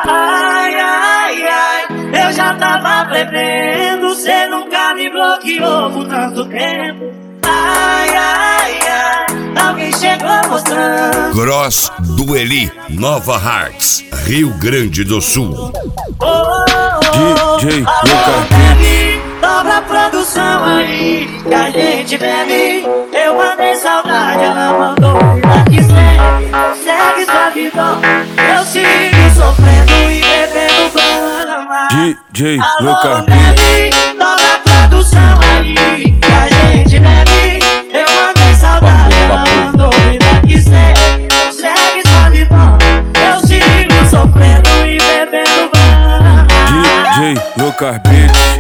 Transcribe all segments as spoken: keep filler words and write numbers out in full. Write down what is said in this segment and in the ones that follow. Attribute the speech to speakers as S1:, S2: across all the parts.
S1: Ai, ai, ai, eu já tava prevendo, cê nunca me bloqueou por tanto tempo. Ai, ai, ai, alguém chegou mostrando.
S2: Cross do Eli, Nova Hartz, Rio Grande do Sul.
S1: Oh, oh, oh,
S3: D J
S1: Lucas Bebe, dobra a produção aí que a gente bebe. Eu mandei saudade, ela mandou vida que segue. Segue sua vida, eu sigo sofrendo e bebendo brama.
S3: D J
S1: Lucas Bebe, dobra a produção aí que a gente bebe. Eu mandei saudade, ela mandou vida que segue. Segue sua vida, eu sigo sofrendo e bebendo brama.
S3: D J Lucas Beats.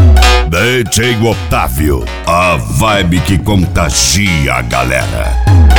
S2: D J Otávio, a vibe que contagia a galera.